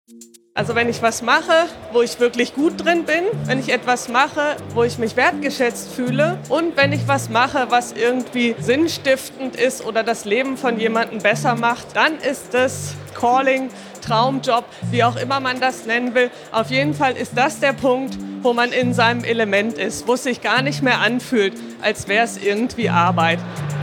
Also wenn ich was mache, wo ich wirklich gut drin bin, wenn ich etwas mache, wo ich mich wertgeschätzt fühle und wenn ich was mache, was irgendwie sinnstiftend ist oder das Leben von jemandem besser macht, dann ist das Calling, Traumjob, wie auch immer man das nennen will. Auf jeden Fall ist das der Punkt, wo man in seinem Element ist, wo es sich gar nicht mehr anfühlt, als wäre es irgendwie Arbeit.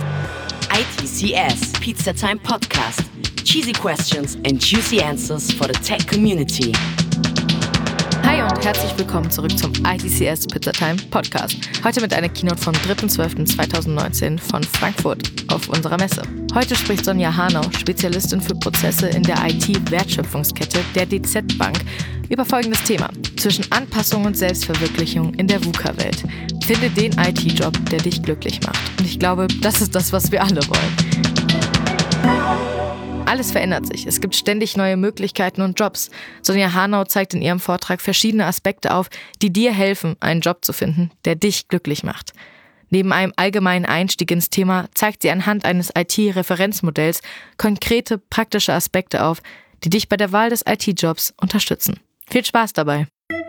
ITCS Pizza Time Podcast. Cheesy questions and juicy answers for the tech community. Hi und herzlich willkommen zurück zum ITCS Pizza Time Podcast. Heute mit einer Keynote vom 3.12.2019 von Frankfurt auf unserer Messe. Heute spricht Sonja Hanau, Spezialistin für Prozesse in der IT-Wertschöpfungskette der DZ Bank, über folgendes Thema: zwischen Anpassung und Selbstverwirklichung in der VUCA-Welt. Finde den IT-Job, der dich glücklich macht. Und ich glaube, das ist das, was wir alle wollen. Alles verändert sich. Es gibt ständig neue Möglichkeiten und Jobs. Sonja Hanau zeigt in ihrem Vortrag verschiedene Aspekte auf, die dir helfen, einen Job zu finden, der dich glücklich macht. Neben einem allgemeinen Einstieg ins Thema zeigt sie anhand eines IT-Referenzmodells konkrete, praktische Aspekte auf, die dich bei der Wahl des IT-Jobs unterstützen. Viel Spaß dabei!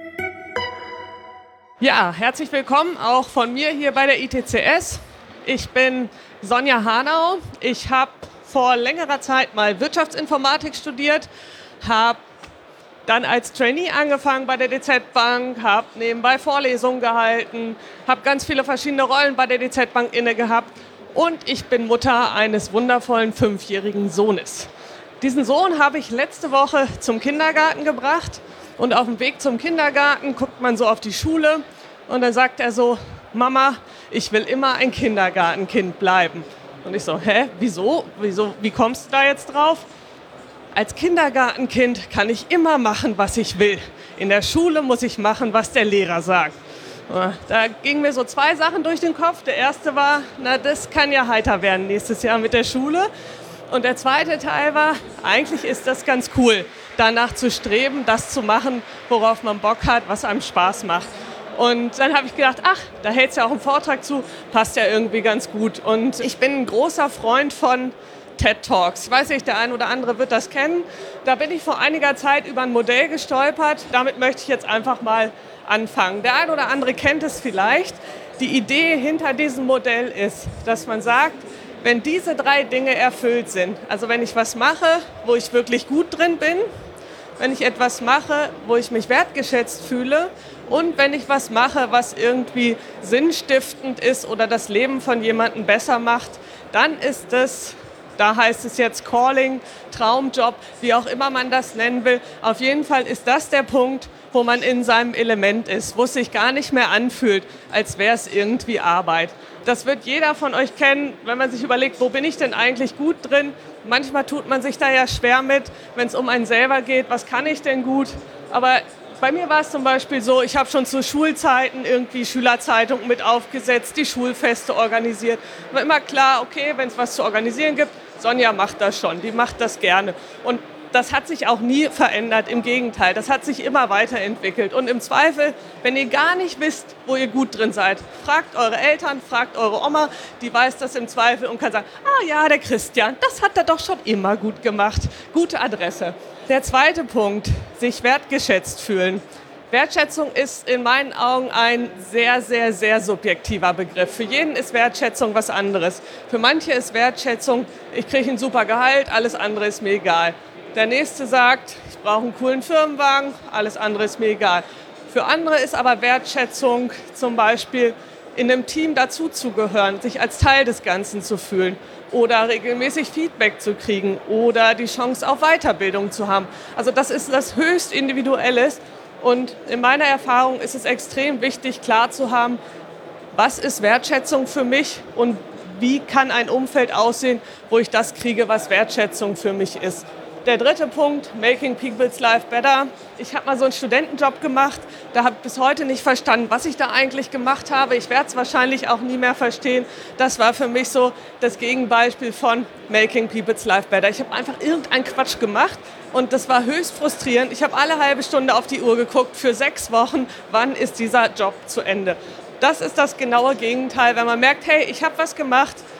Ja, herzlich willkommen auch von mir hier bei der ITCS. Ich bin Sonja Hanau. Ich habe vor längerer Zeit mal Wirtschaftsinformatik studiert, habe dann als Trainee angefangen bei der DZ Bank, habe nebenbei Vorlesungen gehalten, habe ganz viele verschiedene Rollen bei der DZ Bank inne gehabt und ich bin Mutter eines wundervollen 5-jährigen Sohnes. Diesen Sohn habe ich letzte Woche zum Kindergarten gebracht und auf dem Weg zum Kindergarten guckt man so auf die Schule und dann sagt er so: Mama, ich will immer ein Kindergartenkind bleiben. Und ich so: Hä, wieso? Wie kommst du da jetzt drauf? Als Kindergartenkind kann ich immer machen, was ich will. In der Schule muss ich machen, was der Lehrer sagt. Da gingen mir so 2 Sachen durch den Kopf. Der erste war, das kann ja heiter werden nächstes Jahr mit der Schule. Und der zweite Teil war, eigentlich ist das ganz cool, danach zu streben, das zu machen, worauf man Bock hat, was einem Spaß macht. Und dann habe ich gedacht, da hältst du ja auch einen Vortrag zu, passt ja irgendwie ganz gut. Und ich bin ein großer Freund von TED Talks. Ich weiß nicht, der ein oder andere wird das kennen. Da bin ich vor einiger Zeit über ein Modell gestolpert. Damit möchte ich jetzt einfach mal anfangen. Der ein oder andere kennt es vielleicht. Die Idee hinter diesem Modell ist, dass man sagt, wenn diese 3 Dinge erfüllt sind, also wenn ich was mache, wo ich wirklich gut drin bin, wenn ich etwas mache, wo ich mich wertgeschätzt fühle und wenn ich was mache, was irgendwie sinnstiftend ist oder das Leben von jemandem besser macht, dann ist es, da heißt es jetzt Calling, Traumjob, wie auch immer man das nennen will. Auf jeden Fall ist das der Punkt, wo man in seinem Element ist, wo es sich gar nicht mehr anfühlt, als wäre es irgendwie Arbeit. Das wird jeder von euch kennen, wenn man sich überlegt, wo bin ich denn eigentlich gut drin? Manchmal tut man sich da ja schwer mit, wenn es um einen selber geht, was kann ich denn gut? Aber bei mir war es zum Beispiel so, ich habe schon zu Schulzeiten irgendwie Schülerzeitungen mit aufgesetzt, die Schulfeste organisiert. War immer klar, okay, wenn es was zu organisieren gibt, Sonja macht das schon, die macht das gerne. Und das hat sich auch nie verändert, im Gegenteil, das hat sich immer weiterentwickelt. Und im Zweifel, wenn ihr gar nicht wisst, wo ihr gut drin seid, fragt eure Eltern, fragt eure Oma, die weiß das im Zweifel und kann sagen, ja, der Christian, das hat er doch schon immer gut gemacht, gute Adresse. Der zweite Punkt, sich wertgeschätzt fühlen. Wertschätzung ist in meinen Augen ein sehr, sehr, sehr subjektiver Begriff. Für jeden ist Wertschätzung was anderes. Für manche ist Wertschätzung, ich kriege ein super Gehalt, alles andere ist mir egal. Der nächste sagt, ich brauche einen coolen Firmenwagen, alles andere ist mir egal. Für andere ist aber Wertschätzung zum Beispiel in einem Team dazuzugehören, sich als Teil des Ganzen zu fühlen oder regelmäßig Feedback zu kriegen oder die Chance auf Weiterbildung zu haben. Also das ist das höchst Individuelles und in meiner Erfahrung ist es extrem wichtig, klar zu haben, was ist Wertschätzung für mich und wie kann ein Umfeld aussehen, wo ich das kriege, was Wertschätzung für mich ist. Der dritte Punkt, Making People's Life Better. Ich habe mal so einen Studentenjob gemacht, da habe ich bis heute nicht verstanden, was ich da eigentlich gemacht habe. Ich werde es wahrscheinlich auch nie mehr verstehen. Das war für mich so das Gegenbeispiel von Making People's Life Better. Ich habe einfach irgendeinen Quatsch gemacht und das war höchst frustrierend. Ich habe alle halbe Stunde auf die Uhr geguckt, für 6 Wochen, wann ist dieser Job zu Ende. Das ist das genaue Gegenteil, wenn man merkt, hey, ich habe was gemacht,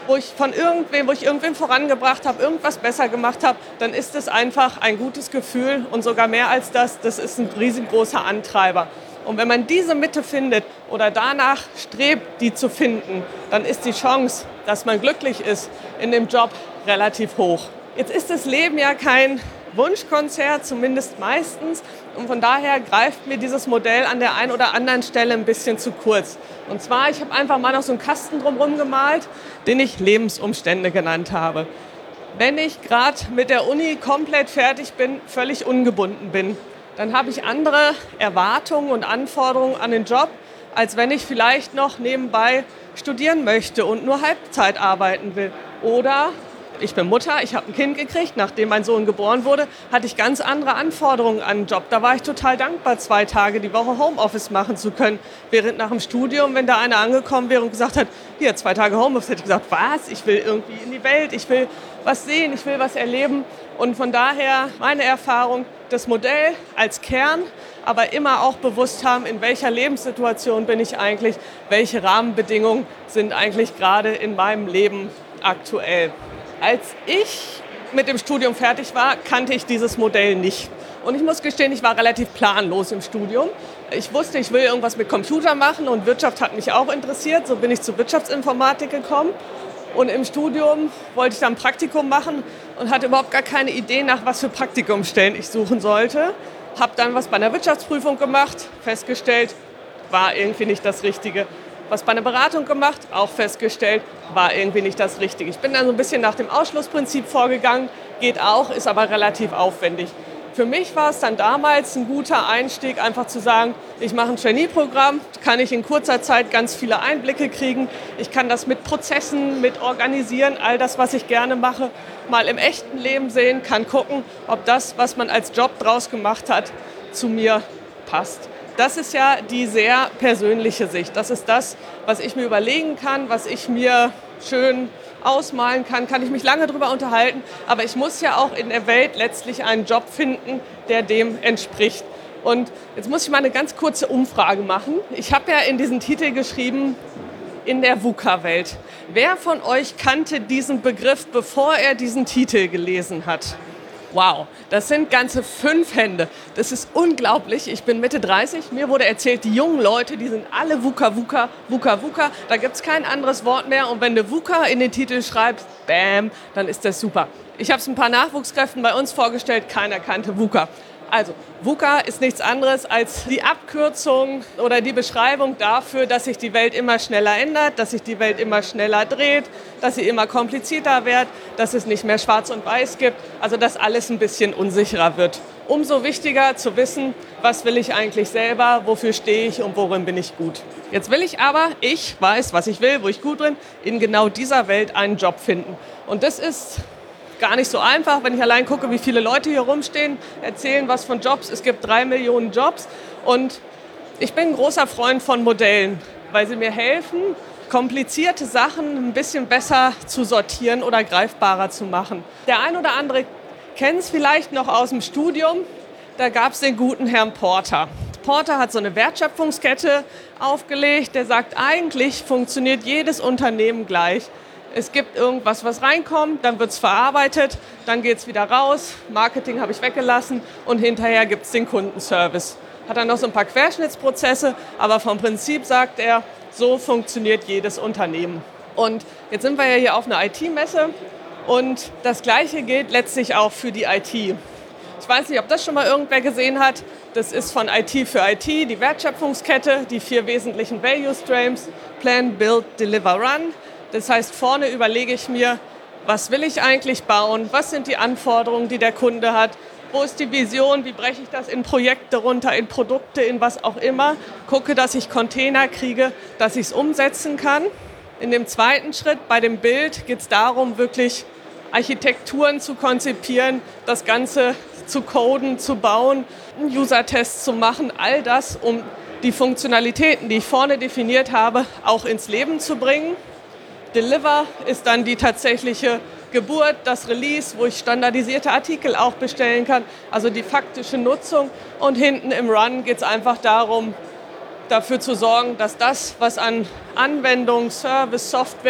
wo ich irgendwen vorangebracht habe, irgendwas besser gemacht habe, dann ist es einfach ein gutes Gefühl und sogar mehr als das ist ein riesengroßer Antreiber. Und wenn man diese Mitte findet oder danach strebt, die zu finden, dann ist die Chance, dass man glücklich ist in dem Job, relativ hoch. Jetzt ist das Leben ja kein Wunschkonzert, zumindest meistens. Und von daher greift mir dieses Modell an der einen oder anderen Stelle ein bisschen zu kurz. Und zwar, ich habe einfach mal noch so einen Kasten drumherum gemalt, den ich Lebensumstände genannt habe. Wenn ich gerade mit der Uni komplett fertig bin, völlig ungebunden bin, dann habe ich andere Erwartungen und Anforderungen an den Job, als wenn ich vielleicht noch nebenbei studieren möchte und nur Halbzeit arbeiten will. Oder ich bin Mutter, ich habe ein Kind gekriegt, nachdem mein Sohn geboren wurde, hatte ich ganz andere Anforderungen an den Job. Da war ich total dankbar, 2 Tage die Woche Homeoffice machen zu können. Während nach dem Studium, wenn da einer angekommen wäre und gesagt hat, hier 2 Tage Homeoffice, hätte ich gesagt, was? Ich will irgendwie in die Welt, ich will was sehen, ich will was erleben. Und von daher meine Erfahrung, das Modell als Kern, aber immer auch bewusst haben, in welcher Lebenssituation bin ich eigentlich, welche Rahmenbedingungen sind eigentlich gerade in meinem Leben aktuell. Als ich mit dem Studium fertig war, kannte ich dieses Modell nicht. Und ich muss gestehen, ich war relativ planlos im Studium. Ich wusste, ich will irgendwas mit Computer machen und Wirtschaft hat mich auch interessiert. So bin ich zur Wirtschaftsinformatik gekommen. Und im Studium wollte ich dann ein Praktikum machen und hatte überhaupt gar keine Idee, nach was für Praktikumsstellen ich suchen sollte. Habe dann was bei einer Wirtschaftsprüfung gemacht, festgestellt, war irgendwie nicht das Richtige. Was bei einer Beratung gemacht, auch festgestellt, war irgendwie nicht das Richtige. Ich bin dann so ein bisschen nach dem Ausschlussprinzip vorgegangen, geht auch, ist aber relativ aufwendig. Für mich war es dann damals ein guter Einstieg, einfach zu sagen, ich mache ein Trainee-Programm, kann ich in kurzer Zeit ganz viele Einblicke kriegen. Ich kann das mit Prozessen, mit Organisieren, all das, was ich gerne mache, mal im echten Leben sehen, kann gucken, ob das, was man als Job draus gemacht hat, zu mir passt. Das ist ja die sehr persönliche Sicht. Das ist das, was ich mir überlegen kann, was ich mir schön ausmalen kann ich mich lange darüber unterhalten. Aber ich muss ja auch in der Welt letztlich einen Job finden, der dem entspricht. Und jetzt muss ich mal eine ganz kurze Umfrage machen. Ich habe ja in diesen Titel geschrieben, in der VUCA-Welt. Wer von euch kannte diesen Begriff, bevor er diesen Titel gelesen hat? Wow, das sind ganze 5 Hände. Das ist unglaublich. Ich bin Mitte 30. Mir wurde erzählt, die jungen Leute, die sind alle VUCA, VUCA, VUCA, VUCA. Da gibt es kein anderes Wort mehr. Und wenn du VUCA in den Titel schreibst, bam, dann ist das super. Ich habe es ein paar Nachwuchskräften bei uns vorgestellt. Keiner kannte VUCA. Also, VUCA ist nichts anderes als die Abkürzung oder die Beschreibung dafür, dass sich die Welt immer schneller ändert, dass sich die Welt immer schneller dreht, dass sie immer komplizierter wird, dass es nicht mehr schwarz und weiß gibt, also dass alles ein bisschen unsicherer wird. Umso wichtiger zu wissen, was will ich eigentlich selber, wofür stehe ich und worin bin ich gut. Jetzt will ich aber, ich weiß, was ich will, wo ich gut bin, in genau dieser Welt einen Job finden. Und das ist gar nicht so einfach, wenn ich allein gucke, wie viele Leute hier rumstehen, erzählen was von Jobs. Es gibt 3 Millionen Jobs und ich bin ein großer Freund von Modellen, weil sie mir helfen, komplizierte Sachen ein bisschen besser zu sortieren oder greifbarer zu machen. Der ein oder andere kennt es vielleicht noch aus dem Studium, da gab es den guten Herrn Porter. Porter hat so eine Wertschöpfungskette aufgelegt, der sagt, eigentlich funktioniert jedes Unternehmen gleich. Es gibt irgendwas, was reinkommt, dann wird es verarbeitet, dann geht es wieder raus, Marketing habe ich weggelassen und hinterher gibt es den Kundenservice. Hat dann noch so ein paar Querschnittsprozesse, aber vom Prinzip sagt er, so funktioniert jedes Unternehmen. Und jetzt sind wir ja hier auf einer IT-Messe und das Gleiche gilt letztlich auch für die IT. Ich weiß nicht, ob das schon mal irgendwer gesehen hat. Das ist von IT für IT, die Wertschöpfungskette, die 4 wesentlichen Value Streams, Plan, Build, Deliver, Run. Das heißt, vorne überlege ich mir, was will ich eigentlich bauen, was sind die Anforderungen, die der Kunde hat, wo ist die Vision, wie breche ich das in Projekte runter, in Produkte, in was auch immer. Gucke, dass ich Container kriege, dass ich es umsetzen kann. In dem zweiten Schritt, bei dem Bild, geht es darum, wirklich Architekturen zu konzipieren, das Ganze zu coden, zu bauen, einen User-Test zu machen, all das, um die Funktionalitäten, die ich vorne definiert habe, auch ins Leben zu bringen. Deliver ist dann die tatsächliche Geburt, das Release, wo ich standardisierte Artikel auch bestellen kann, also die faktische Nutzung. Und hinten im Run geht es einfach darum, dafür zu sorgen, dass das, was an Anwendung, Service, Software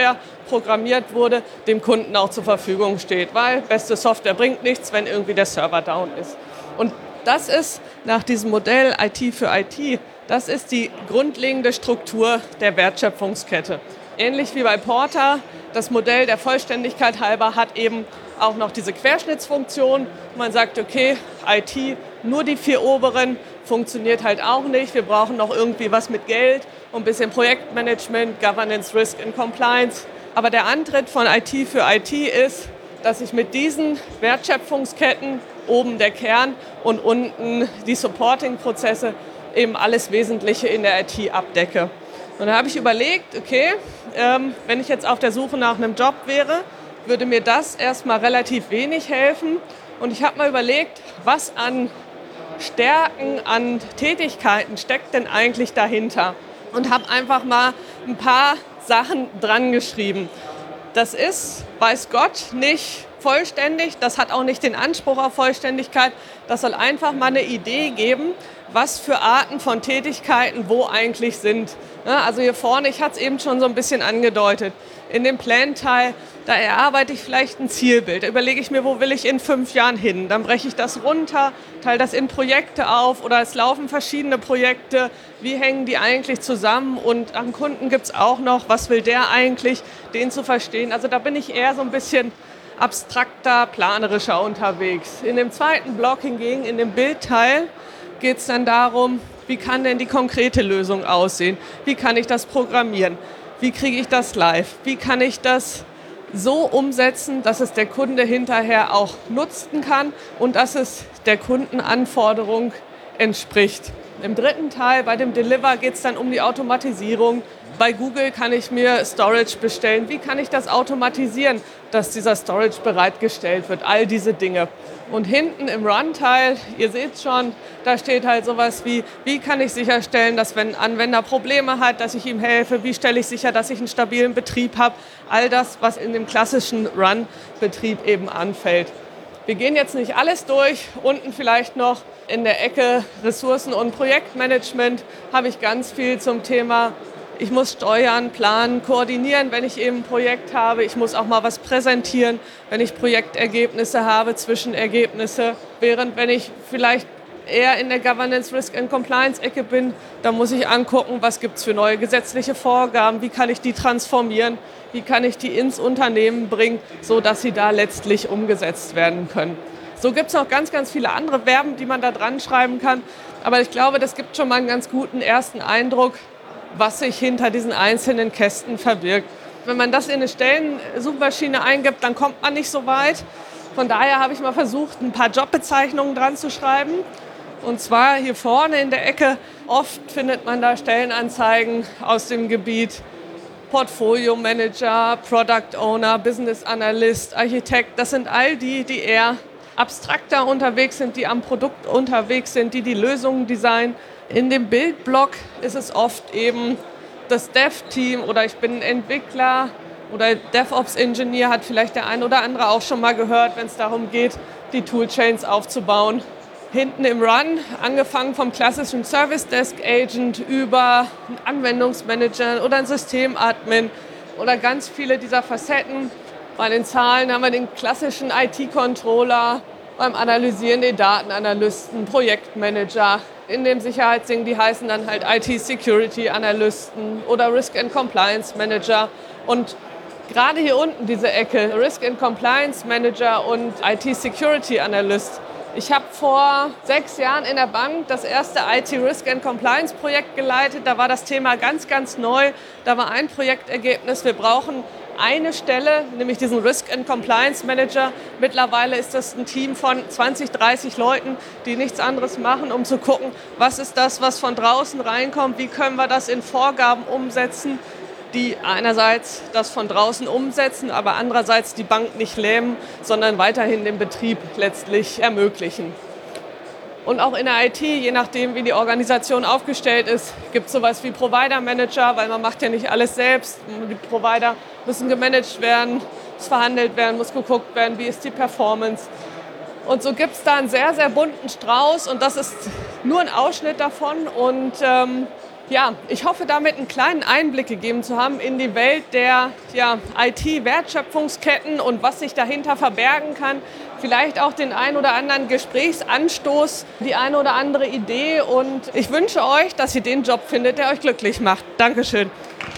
programmiert wurde, dem Kunden auch zur Verfügung steht. Weil beste Software bringt nichts, wenn irgendwie der Server down ist. Und das ist nach diesem Modell IT für IT, das ist die grundlegende Struktur der Wertschöpfungskette. Ähnlich wie bei Porter, das Modell der Vollständigkeit halber hat eben auch noch diese Querschnittsfunktion. Man sagt, okay, IT, nur die 4 oberen, funktioniert halt auch nicht. Wir brauchen noch irgendwie was mit Geld und ein bisschen Projektmanagement, Governance, Risk and Compliance. Aber der Antritt von IT für IT ist, dass ich mit diesen Wertschöpfungsketten, oben der Kern und unten die Supporting-Prozesse, eben alles Wesentliche in der IT abdecke. Und da habe ich überlegt, okay, wenn ich jetzt auf der Suche nach einem Job wäre, würde mir das erstmal relativ wenig helfen. Und ich habe mal überlegt, was an Stärken, an Tätigkeiten steckt denn eigentlich dahinter? Und habe einfach mal ein paar Sachen dran geschrieben. Das ist, weiß Gott, nicht vollständig, das hat auch nicht den Anspruch auf Vollständigkeit. Das soll einfach mal eine Idee geben, was für Arten von Tätigkeiten wo eigentlich sind. Ja, also hier vorne, ich hatte es eben schon so ein bisschen angedeutet, in dem Plan-Teil, da erarbeite ich vielleicht ein Zielbild. Da überlege ich mir, wo will ich in 5 Jahren hin? Dann breche ich das runter, teile das in Projekte auf oder es laufen verschiedene Projekte. Wie hängen die eigentlich zusammen? Und am Kunden gibt es auch noch, was will der eigentlich, den zu verstehen. Also da bin ich eher so ein bisschen abstrakter, planerischer unterwegs. In dem zweiten Block hingegen, in dem Bildteil, geht es dann darum, wie kann denn die konkrete Lösung aussehen? Wie kann ich das programmieren? Wie kriege ich das live? Wie kann ich das so umsetzen, dass es der Kunde hinterher auch nutzen kann und dass es der Kundenanforderung entspricht? Im dritten Teil, bei dem Deliver, geht es dann um die Automatisierung. Bei Google kann ich mir Storage bestellen. Wie kann ich das automatisieren, dass dieser Storage bereitgestellt wird? All diese Dinge. Und hinten im Run-Teil, ihr seht schon, da steht halt sowas wie kann ich sicherstellen, dass wenn ein Anwender Probleme hat, dass ich ihm helfe? Wie stelle ich sicher, dass ich einen stabilen Betrieb habe? All das, was in dem klassischen Run-Betrieb eben anfällt. Wir gehen jetzt nicht alles durch. Unten vielleicht noch in der Ecke Ressourcen- und Projektmanagement habe ich ganz viel zum Thema, ich muss steuern, planen, koordinieren, wenn ich eben ein Projekt habe. Ich muss auch mal was präsentieren, wenn ich Projektergebnisse habe, Zwischenergebnisse. Während wenn ich vielleicht eher in der Governance, Risk and Compliance Ecke bin, dann muss ich angucken, was gibt es für neue gesetzliche Vorgaben, wie kann ich die transformieren, wie kann ich die ins Unternehmen bringen, sodass sie da letztlich umgesetzt werden können. So gibt es noch ganz, ganz viele andere Verben, die man da dran schreiben kann. Aber ich glaube, das gibt schon mal einen ganz guten ersten Eindruck, was sich hinter diesen einzelnen Kästen verbirgt. Wenn man das in eine Stellensuchmaschine eingibt, dann kommt man nicht so weit. Von daher habe ich mal versucht, ein paar Jobbezeichnungen dran zu schreiben. Und zwar hier vorne in der Ecke, oft findet man da Stellenanzeigen aus dem Gebiet Portfolio Manager, Product Owner, Business Analyst, Architekt. Das sind all die, die eher abstrakter unterwegs sind, die am Produkt unterwegs sind, die Lösungen designen. In dem Bildblock ist es oft eben das Dev-Team oder ich bin ein Entwickler oder DevOps-Ingenieur, hat vielleicht der ein oder andere auch schon mal gehört, wenn es darum geht, die Toolchains aufzubauen. Hinten im Run, angefangen vom klassischen Service Desk Agent über einen Anwendungsmanager oder einen Systemadmin oder ganz viele dieser Facetten. Bei den Zahlen haben wir den klassischen IT-Controller, beim Analysieren den Datenanalysten, Projektmanager. In dem Sicherheitsding, die heißen dann halt IT-Security-Analysten oder Risk and Compliance Manager. Und gerade hier unten diese Ecke, Risk and Compliance Manager und IT-Security Analyst. Ich habe vor 6 Jahren in der Bank das erste IT-Risk and Compliance Projekt geleitet. Da war das Thema ganz, ganz neu. Da war ein Projektergebnis, wir brauchen eine Stelle, nämlich diesen Risk and Compliance Manager. Mittlerweile ist das ein Team von 20, 30 Leuten, die nichts anderes machen, um zu gucken, was ist das, was von draußen reinkommt, wie können wir das in Vorgaben umsetzen, die einerseits das von draußen umsetzen, aber andererseits die Bank nicht lähmen, sondern weiterhin den Betrieb letztlich ermöglichen. Und auch in der IT, je nachdem wie die Organisation aufgestellt ist, gibt es sowas wie Provider Manager, weil man macht ja nicht alles selbst. Die Provider müssen gemanagt werden, muss verhandelt werden, muss geguckt werden, wie ist die Performance. Und so gibt es da einen sehr, sehr bunten Strauß und das ist nur ein Ausschnitt davon. Und Ja, ich hoffe, damit einen kleinen Einblick gegeben zu haben in die Welt der IT-Wertschöpfungsketten und was sich dahinter verbergen kann. Vielleicht auch den ein oder anderen Gesprächsanstoß, die eine oder andere Idee. Und ich wünsche euch, dass ihr den Job findet, der euch glücklich macht. Dankeschön.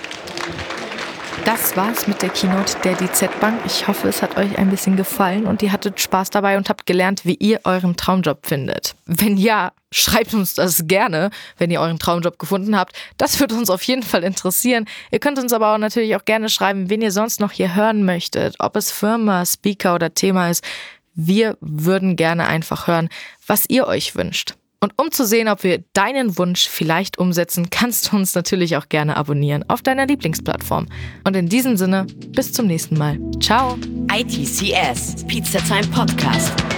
Das war's mit der Keynote der DZ Bank. Ich hoffe, es hat euch ein bisschen gefallen und ihr hattet Spaß dabei und habt gelernt, wie ihr euren Traumjob findet. Wenn ja, schreibt uns das gerne, wenn ihr euren Traumjob gefunden habt. Das würde uns auf jeden Fall interessieren. Ihr könnt uns aber auch natürlich auch gerne schreiben, wen ihr sonst noch hier hören möchtet. Ob es Firma, Speaker oder Thema ist. Wir würden gerne einfach hören, was ihr euch wünscht. Und um zu sehen, ob wir deinen Wunsch vielleicht umsetzen, kannst du uns natürlich auch gerne abonnieren auf deiner Lieblingsplattform. Und in diesem Sinne, bis zum nächsten Mal. Ciao. ITCS Pizza Time Podcast.